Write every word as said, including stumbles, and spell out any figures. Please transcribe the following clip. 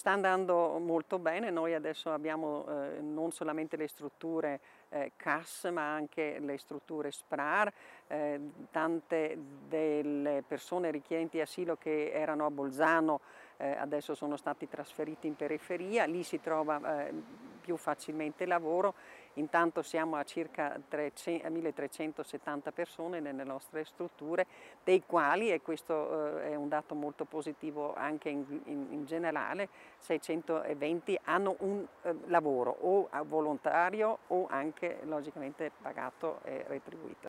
Sta andando molto bene, noi adesso abbiamo eh, non solamente le strutture eh, C A S ma anche le strutture S P R A R, eh, tante delle persone richiedenti asilo che erano a Bolzano eh, adesso sono stati trasferiti in periferia, lì si trova eh, più facilmente lavoro, intanto siamo a circa milletrecentosettanta persone nelle nostre strutture, dei quali, e questo eh, è un dato molto positivo anche in, in, in generale, seicentoventi hanno un eh, lavoro o volontario o anche logicamente pagato e retribuito.